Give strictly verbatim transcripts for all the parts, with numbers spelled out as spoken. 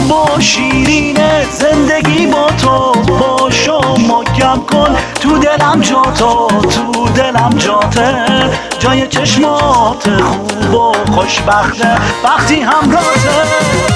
خوب و شیرینه زندگی با تو، باشو محکم کن تو دلم جا تو، تو دلم جاته، جای چشمات خوب و خوشبخته وقتی همراهته.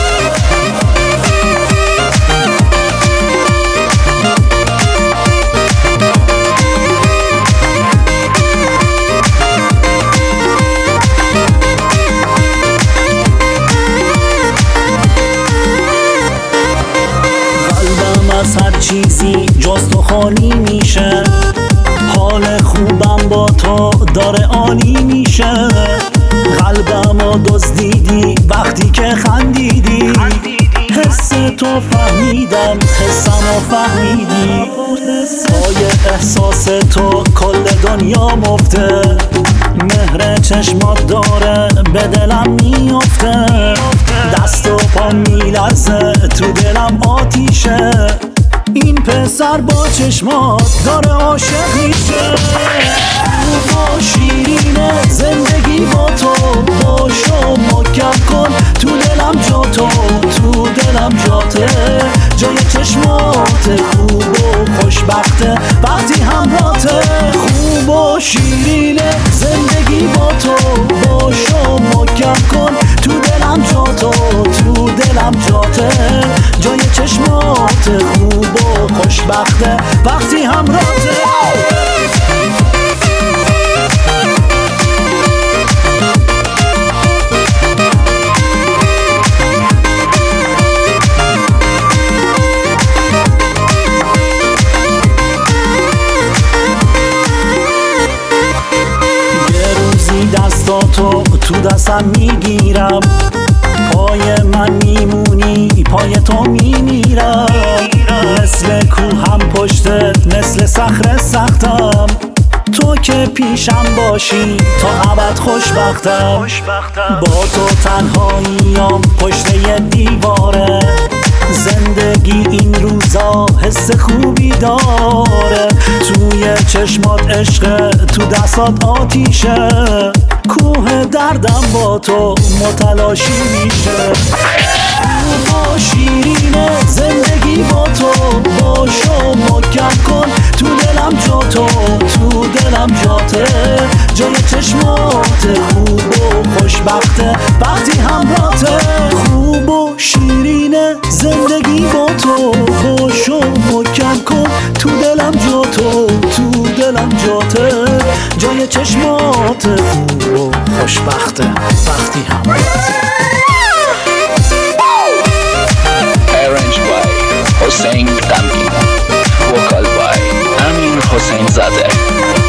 از هر چیزی جز تو خالی میشه، حال خوبم با تو داره عالی میشه. قلبمو دزدیدی وقتی که خندیدی، حس تو فهمیدم حسمو فهمیدی. سایه احساس تو کل دنیا مفته، مهر چشمات داره به دلم میفته. دست و پا میلرزه تو دلم آتیشه، این پسر با چشمات داره عاشق میشه. خوب و شیرینه زندگی با تو، باشو محکم کن تو دلم جا تو، تو دلم جاته، جای چشمات خوب و خوشبخته وقتی همراهته. خوب و شیرینه زندگی با تو، باشو محکم کن تو دلم جا تو، تو دلم جاته، جای چشمات خوب و خوشبخته وقتی همراهته. دستاتو تو دستم میگیرم، پای من میمونی پای تو میمیرم. مثل کوهم پشتت مثل صخره سختم، تو که پیشم باشی تا ابد خوشبختم. با تو تنهاییم پشت یه دیواره، زندگی این روزا حس خوبی داره. توی چشمات عشق، تو دستات آتیشه، کوه دردم با تو متلاشی میشه. خوب و شیرینه زندگی با تو، باشو محکم کن تو دلم جا تو، تو دلم جاته، جای چشمات خوب و خوشبخته وقتی همراهته. خوب و شیرینه زندگی با تو، باشو محکم کن تو دلم جا تو، تو دلم جاته، جای چشمات خوب و خوشبخته وقتی همراهته. Arranged by Hossein Tamkin, vocal by Amin Hossein Zadeh.